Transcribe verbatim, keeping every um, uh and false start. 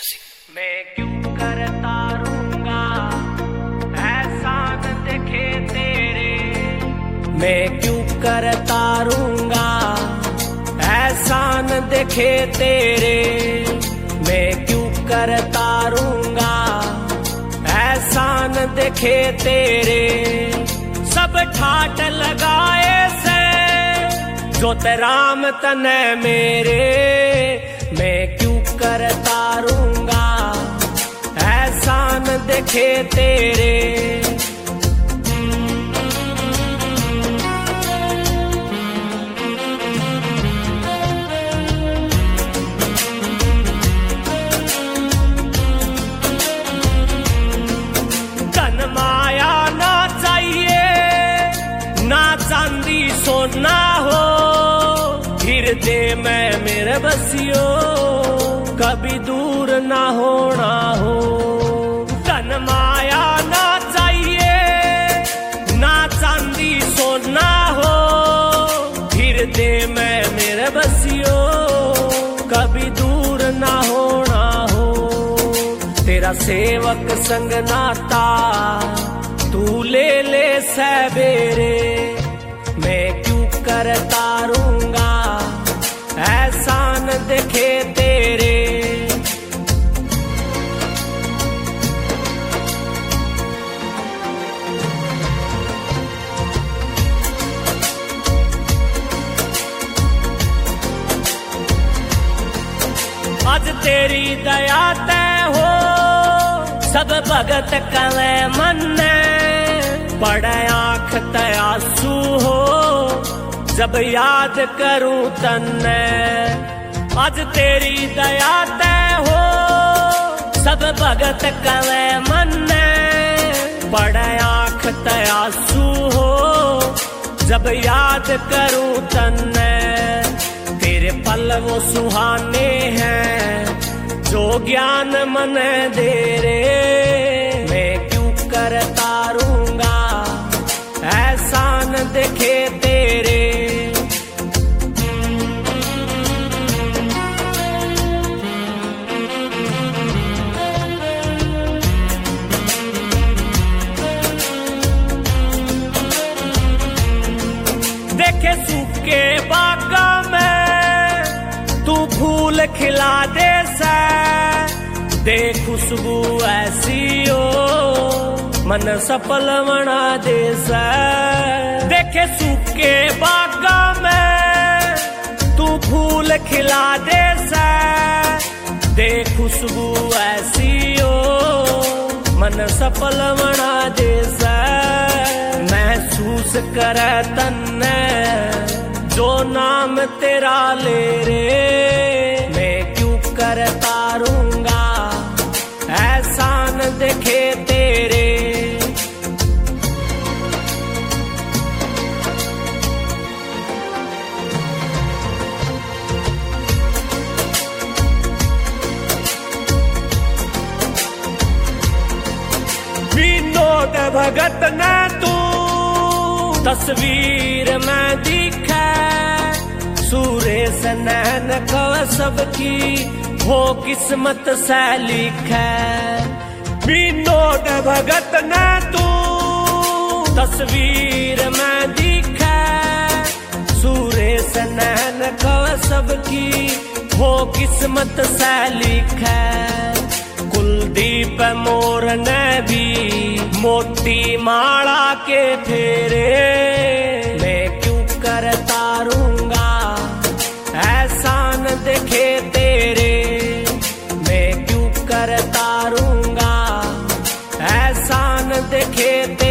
Music. मैं क्यों करता रहूंगा ऐसा न देखे तेरे, मैं क्यों करता रहूंगा ऐसा न देखे तेरे, मैं क्यों करता रहूंगा ऐसा न देखे तेरे। सब ठाट लगाए से जो राम तने मेरे, मैं क्यों करता रहूंगा ऐसा न देखे तेरे। धन माया ना चाहिए, ना चांदी सोना हो, हृदय में मेरे बसियो कभी दूर ना होना हो। धन माया ना चाहिए, ना चांदी सोना हो, हृदय में मेरे बसियो कभी दूर ना होना हो। तेरा सेवक संग नाता तू ले ले सवेरे, मैं क्यों करता रहूंगा ऐसा न देखे तेरे। आज तेरी दया तय हो सब भगत कले मन, पड़े आँख तयासू हो जब याद करूं तन्ने। आज तेरी दया तय हो सब भगत कले मन, पड़े आँख तयासू हो जब याद करूं तन्ने। तेरे पल वो सुहाने हैं जो ज्ञान मन दे रे, मैं क्यों करता रहूंगा ऐसा न देखे तेरे। देखे सूखे बागा में तू फूल खिला दे से, दे खुशबू ऐसी हो मन सफल बना दे से। देखे सूखे बागा में तू फूल खिला दे से, दे खुशबू ऐसी हो मन सफल बना दे से। महसूस करे तन्ने जो नाम तेरा ले रे, मैं क्यों करता रहूंगा ऐसा न देखे तेरे। विनोद भगत ने तू तस्वीर में दिखा, सुरेश नैन कव सबकी हो किस्मत से लिखा। विनोद भगत ने तू तस्वीर में दिखा, सुरेश नैन कव सबकी हो किस्मत से लिखा। कुलदीप मोर ने भी मोती माला के फेरे, मैं क्यों करता रहूंगा ऐसा न देखे तेरे। मैं क्यों करता रहूंगा ऐसा न देखे तेरे।